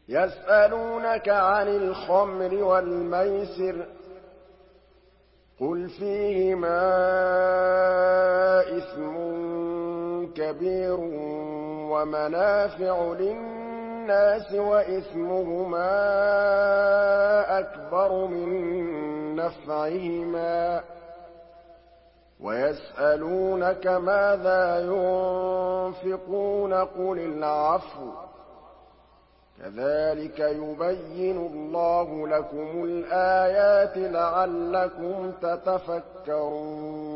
يَسْأَلُونَكَ عَنِ الْخَمْرِ وَالْمَيْسِرِ ۖ قُلْ فِيهِمَا إِثْمٌ كَبِيرٌ وَمَنَافِعُ لِلنَّاسِ وَإِثْمُهُمَا أَكْبَرُ مِن نَّفْعِهِمَا ۗ وَيَسْأَلُونَكَ مَاذَا يُنفِقُونَ قُلِ الْعَفْوَ ۗ كَذَٰلِكَ يُبَيِّنُ اللَّهُ لَكُمُ الْآيَاتِ لَعَلَّكُمْ تَتَفَكَّرُونَ